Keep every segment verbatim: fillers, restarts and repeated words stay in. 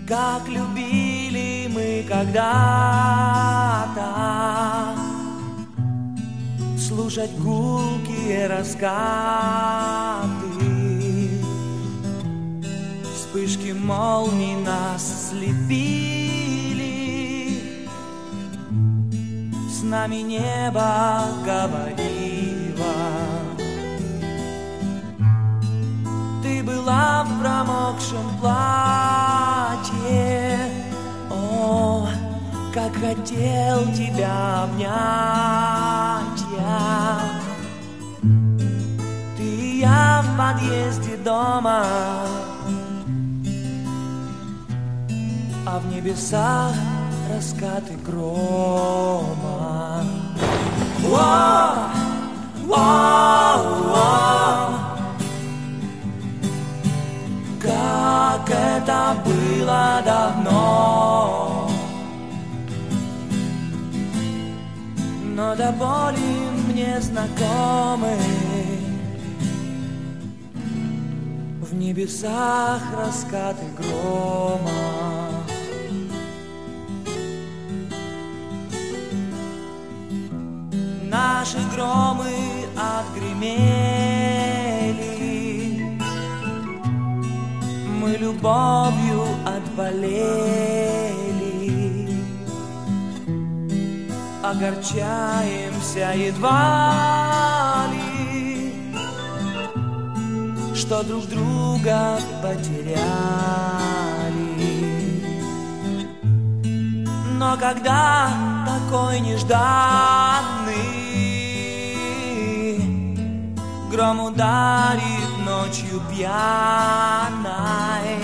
как любили мы когда-то, слушать гулкие раскаты, вспышки молний нас слепили, с нами небо говорило. Ты была в промокшем платье, о, как хотел тебя обнять я. Ты и я в подъезде дома, а в небесах раскаты грома. Воу, воу, воу. Как это было давно, но до боли мне знакомы. В небесах раскаты грома. Наши громы отгремели, мы любовью отболели, огорчаемся едва ли, что друг друга потеряли. Но когда такой нежданный гром ударит ночью пьяной,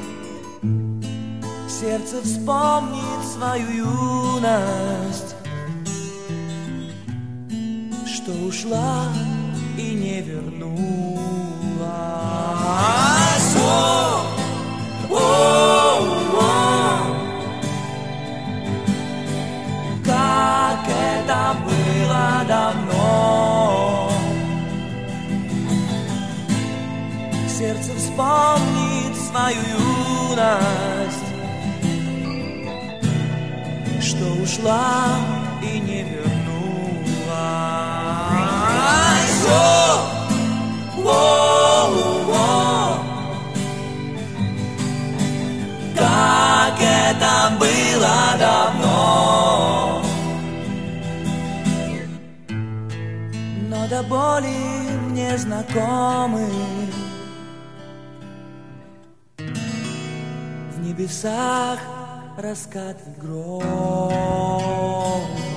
сердце вспомнит свою юность, что ушла и не вернулась. О, о, о. Как это было давно, сердце вспомнит свою юность, что ушла и не вернулась. О, о, о. Как это было давно, но до боли мне знакомы. В небесах раскаты грома.